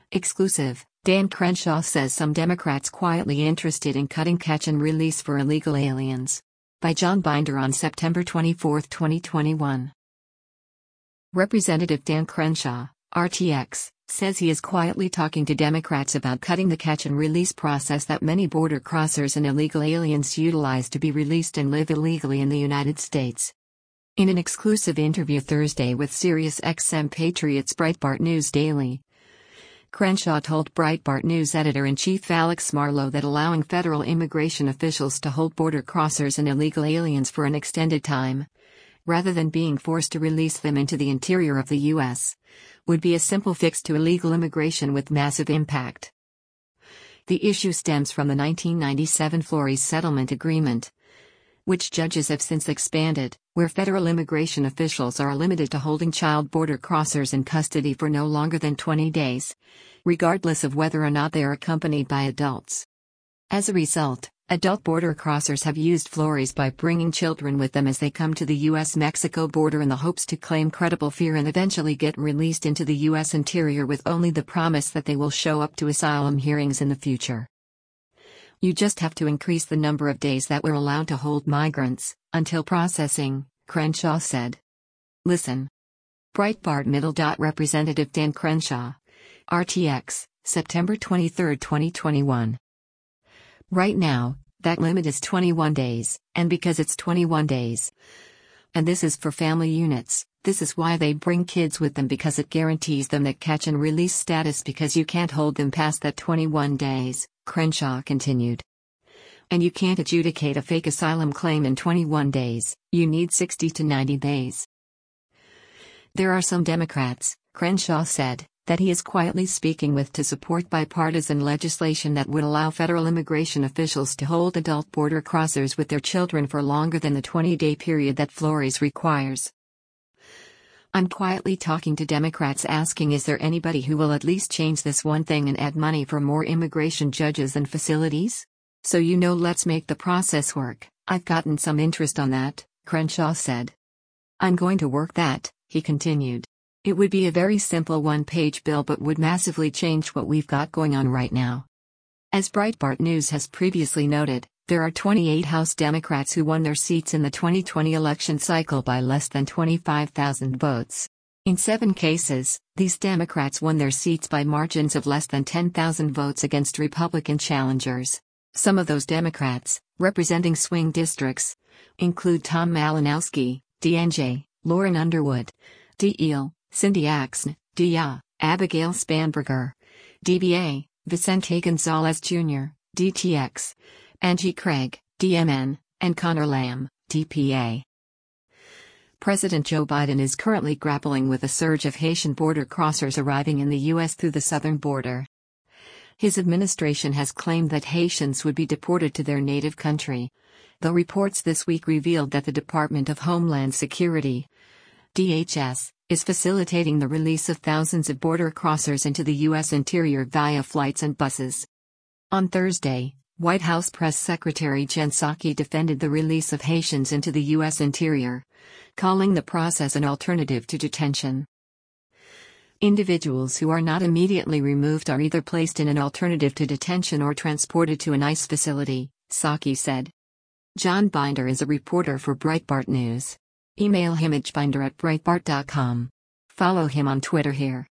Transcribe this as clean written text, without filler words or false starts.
Exclusive, Dan Crenshaw says some Democrats quietly interested in cutting catch and release for illegal aliens. By John Binder on September 24, 2021. Representative Dan Crenshaw, RTX, says he is quietly talking to Democrats about cutting the catch and release process that many border crossers and illegal aliens utilize to be released and live illegally in the United States. In an exclusive interview Thursday with SiriusXM Patriots Breitbart News Daily, Crenshaw told Breitbart News editor-in-chief Alex Marlow that allowing federal immigration officials to hold border crossers and illegal aliens for an extended time, rather than being forced to release them into the interior of the U.S., would be a simple fix to illegal immigration with massive impact. The issue stems from the 1997 Flores Settlement Agreement, which judges have since expanded, where federal immigration officials are limited to holding child border crossers in custody for no longer than 20 days, regardless of whether or not they are accompanied by adults. As a result, adult border crossers have used Flores by bringing children with them as they come to the U.S.-Mexico border in the hopes to claim credible fear and eventually get released into the U.S. interior with only the promise that they will show up to asylum hearings in the future. You just have to increase the number of days that we're allowed to hold migrants, until processing, Crenshaw said. Listen. Breitbart Middle. Representative Dan Crenshaw, RTX, September 23, 2021. Right now, that limit is 21 days, and because it's 21 days, and this is for family units, this is why they bring kids with them, because it guarantees them that catch and release status, because you can't hold them past that 21 days, Crenshaw continued. And you can't adjudicate a fake asylum claim in 21 days, you need 60 to 90 days. There are some Democrats, Crenshaw said, that he is quietly speaking with to support bipartisan legislation that would allow federal immigration officials to hold adult border crossers with their children for longer than the 20-day period that Flores requires. I'm quietly talking to Democrats asking, is there anybody who will at least change this one thing and add money for more immigration judges and facilities? So let's make the process work. I've gotten some interest on that, Crenshaw said. I'm going to work that, he continued. It would be a very simple one-page bill but would massively change what we've got going on right now. As Breitbart News has previously noted, there are 28 House Democrats who won their seats in the 2020 election cycle by less than 25,000 votes. In 7 cases, these Democrats won their seats by margins of less than 10,000 votes against Republican challengers. Some of those Democrats, representing swing districts, include Tom Malinowski, DNJ, Lauren Underwood, DL, Cindy Axne, DA, Abigail Spanberger, DBA, Vicente Gonzalez Jr., DTX, Angie Craig, DMN, and Connor Lamb, DPA. President Joe Biden is currently grappling with a surge of Haitian border crossers arriving in the U.S. through the southern border. His administration has claimed that Haitians would be deported to their native country, though reports this week revealed that the Department of Homeland Security, DHS, is facilitating the release of thousands of border crossers into the U.S. interior via flights and buses. On Thursday, White House Press Secretary Jen Psaki defended the release of Haitians into the U.S. interior, calling the process an alternative to detention. Individuals who are not immediately removed are either placed in an alternative to detention or transported to an ICE facility, Psaki said. John Binder is a reporter for Breitbart News. Email him at binder@breitbart.com. Follow him on Twitter here.